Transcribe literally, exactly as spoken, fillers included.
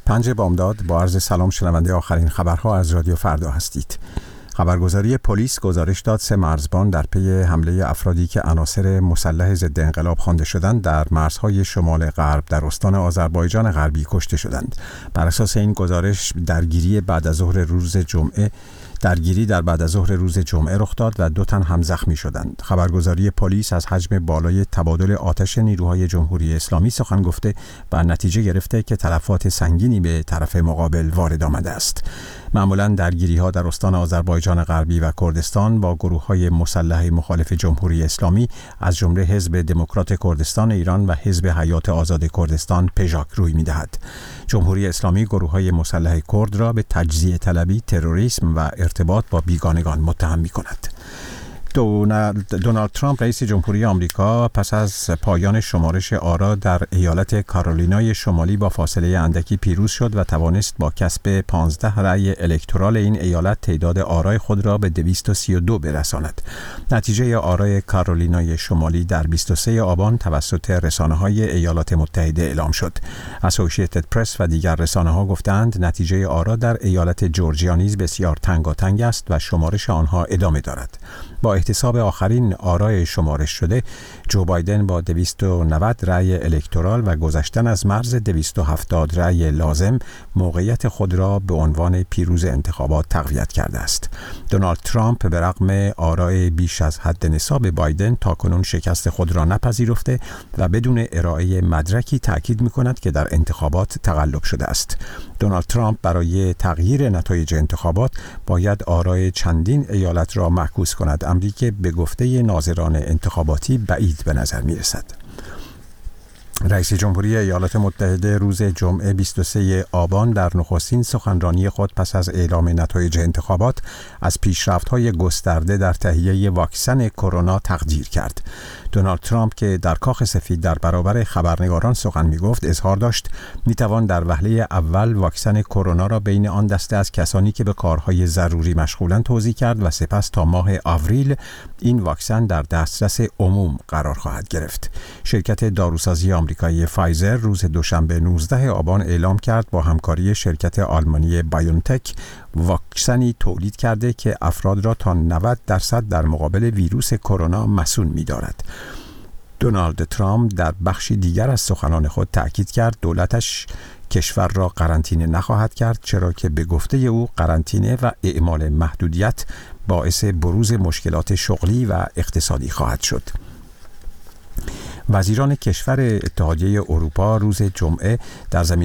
پنج بامداد با عرض سلام شنونده آخرین خبرها از رادیو فردا هستید. خبرگزاری پلیس گزارش داد سه مرزبان در پی حمله افرادی که عناصر مسلح ضد انقلاب خوانده شدند در مرزهای شمال غرب در استان آذربایجان غربی کشته شدند. بر اساس این گزارش درگیری بعد از ظهر روز جمعه درگیری در بعد از ظهر روز جمعه رخ داد و دو تن هم زخمی شدند. خبرگزاری پلیس از حجم بالای تبادل آتش نیروهای جمهوری اسلامی سخن گفته و نتیجه گرفته که تلفات سنگینی به طرف مقابل وارد آمده است. معمولاً درگیری‌ها در استان آذربایجان غربی و کردستان با گروه‌های مسلح مخالف جمهوری اسلامی از جمله حزب دموکرات کردستان ایران و حزب حیات آزاد کردستان پژاک روی می‌دهد. جمهوری اسلامی گروه‌های مسلح کرد را به تجزیه طلبی، تروریسم و ارتباط با بیگانگان متهم می‌کند. دونالد ترامپ رئیس جمهوری آمریکا پس از پایان شمارش آرا در ایالت کارولینای شمالی با فاصله اندکی پیروز شد و توانست با کسب پانزده رأی الکترال این ایالت تعداد آرای خود را به دویست و سی و دو برساند. نتیجه آرای کارولینای شمالی در بیست و سوم آبان توسط رسانه‌های ایالات متحده اعلام شد. اسوسییتد پرس و دیگر رسانه‌ها گفتند نتیجه آرا در ایالت جورجیا نیز بسیار تنگاتنگ است و شمارش آنها ادامه دارد. با احتساب آخرین آرای شمارش شده، جو بایدن با دویست و نود رأی الکترال و گذشتن از مرز دویست و هفتاد رأی لازم موقعیت خود را به عنوان پیروز انتخابات تقویت کرده است. دونالد ترامپ به رغم آرای بیش از حد نصاب بایدن تاکنون شکست خود را نپذیرفته و بدون ارائه مدرکی تأکید می‌کند که در انتخابات تقلب شده است. دونالد ترامپ برای تغییر نتایج انتخابات باید آرای چندین ایالت را معکوس کند، امری که به گفته ناظران انتخاباتی بعید به نظر می رسد. رئیس جمهوری ایالات متحده روز جمعه بیست و سوم آبان در نخستین سخنرانی خود پس از اعلام نتایج انتخابات از پیشرفت‌های گسترده در تهیه واکسن کرونا تقدیر کرد. دونالد ترامپ که در کاخ سفید در برابر خبرنگاران سخن می‌گفت اظهار داشت می‌توان در وهله اول واکسن کرونا را بین آن دسته از کسانی که به کارهای ضروری مشغولند توزیع کرد و سپس تا ماه آوریل این واکسن در دسترس عموم قرار خواهد گرفت. شرکت داروسازی آمریکایی فایزر روز دوشنبه نوزدهم آبان اعلام کرد با همکاری شرکت آلمانی بایونتک واکسنی تولید کرده که افراد را تا نود درصد در مقابل ویروس کرونا مسئول می‌دارد. دونالد ترامپ در بخشی دیگر از سخنان خود تأکید کرد دولتش کشور را قرنطینه نخواهد کرد، چرا که به گفته او قرنطینه و اعمال محدودیت باعث بروز مشکلات شغلی و اقتصادی خواهد شد. وزیران کشور اتحادیه اروپا روز جمعه در زمینه